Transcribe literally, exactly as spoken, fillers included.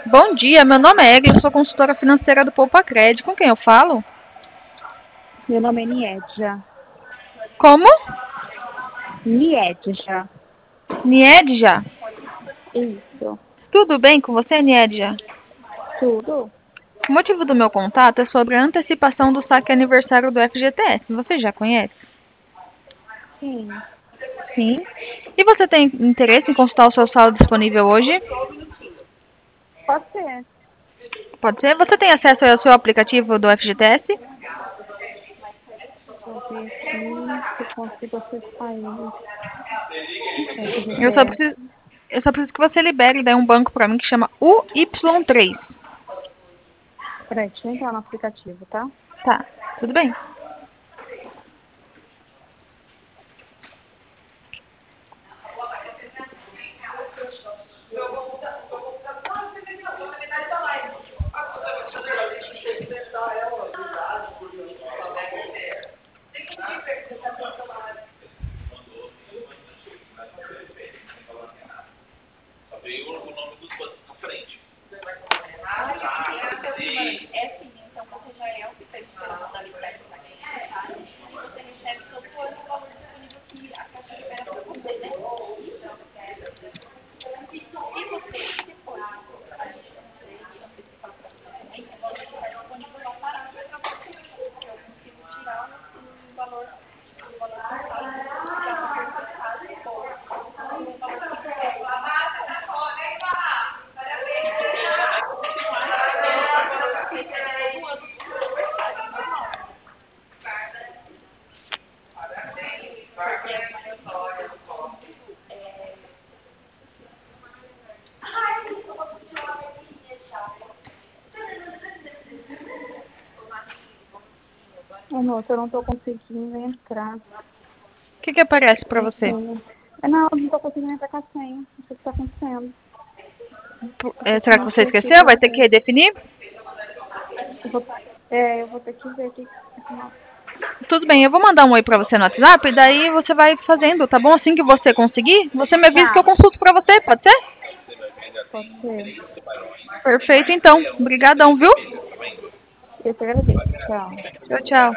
Bom dia, meu nome é Egla, eu sou consultora financeira do Poupa Cred. Com quem eu falo? Meu nome é Niedja. Como? Niedja. Niedja? Isso. Tudo bem com você, Niedja? Tudo? O motivo do meu contato é sobre a antecipação do saque aniversário do F G T S. Você já conhece? Sim. Sim. E você tem interesse em consultar o seu saldo disponível hoje? Pode ser. Pode ser. Você tem acesso ao seu aplicativo do F G T S? Vou ver aqui se eu consigo acessar ele. Eu só F G T S. preciso, eu só preciso que você libere daí um banco para mim que chama U Y três. Peraí, deixa eu entrar no aplicativo, tá? Tá, tudo bem. Oh, moça, eu não tô conseguindo entrar. O que, que aparece para Com você? senha. É, não, eu não tô conseguindo entrar com a senha. Não sei o que tá acontecendo. Eu É, tô será com que uma você aqui esqueceu? pra Vai ter que ver. redefinir? Eu vou, é, eu vou ter que ver aqui. Tudo bem, eu vou mandar um oi pra você no WhatsApp, e daí você vai fazendo, tá bom? Assim que você conseguir, você me avisa que eu Tá, consulto pra você, pode ser? pode ser. Perfeito, então. Obrigadão, viu? Eu te agradeço. Tchau. Tchau, tchau.